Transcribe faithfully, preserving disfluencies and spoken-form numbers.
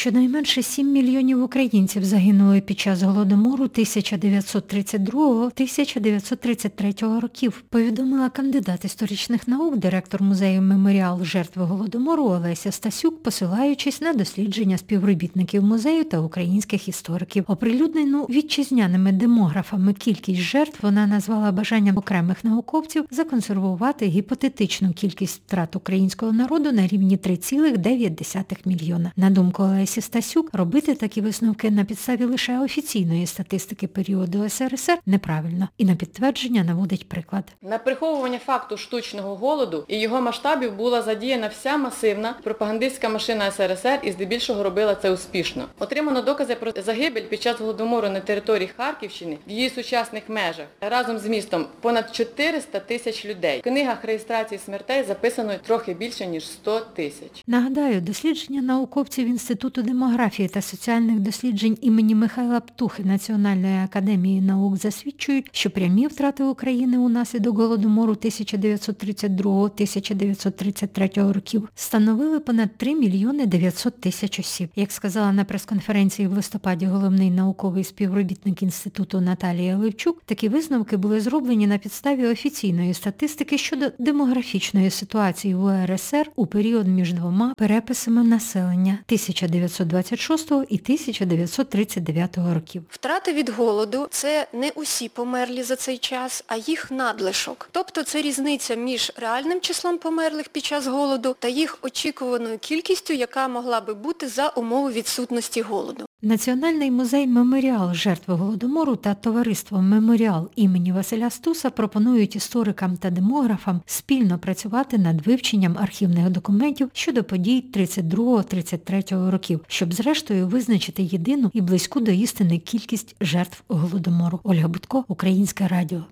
Щонайменше сім мільйонів українців загинули під час Голодомору тисяча дев'ятсот тридцять другого - тисяча дев'ятсот тридцять третього років, повідомила кандидат історичних наук, директор музею «Меморіал жертви Голодомору» Олеся Стасюк, посилаючись на дослідження співробітників музею та українських істориків. Оприлюднену вітчизняними демографами кількість жертв вона назвала бажанням окремих науковців законсервувати гіпотетичну кількість втрат українського народу на рівні три цілих дев'ять десятих мільйона. На думку Олесі Стасюк, робити такі висновки на підставі лише офіційної статистики періоду ес ер ес ер неправильно і на підтвердження наводить приклад. На приховування факту штучного голоду і його масштабів була задіяна вся масивна пропагандистська машина ес ер ес ер і здебільшого робила це успішно. Отримано докази про загибель під час Голодомору на території Харківщини в її сучасних межах. Разом з містом понад чотириста тисяч людей. В книгах реєстрації смертей записано трохи більше, ніж сто тисяч. Нагадаю, дослідження науковців Інституту демографії та соціальних досліджень імені Михайла Птухи Національної академії наук засвідчують, що прямі втрати України унаслідок Голодомору тисяча дев'ятсот тридцять другого - тисяча дев'ятсот тридцять третього років становили понад три мільйони дев'ятсот тисяч осіб. Як сказала на прес-конференції в листопаді головний науковий співробітник Інституту Наталія Левчук, такі висновки були зроблені на підставі офіційної статистики щодо демографічної ситуації в у ер ес ер у період між двома переписами населення тисяча дев'ятсот двадцять шостого і тисяча дев'ятсот тридцять дев'ятого років. Втрати від голоду – це не усі померлі за цей час, а їх надлишок. Тобто це різниця між реальним числом померлих під час голоду та їх очікуваною кількістю, яка могла би бути за умови відсутності голоду. Національний музей «Меморіал жертви Голодомору» та товариство «Меморіал» імені Василя Стуса пропонують історикам та демографам спільно працювати над вивченням архівних документів щодо подій тридцять другого - тридцять третього років, щоб зрештою визначити єдину і близьку до істини кількість жертв Голодомору. Ольга Будко, Українське радіо.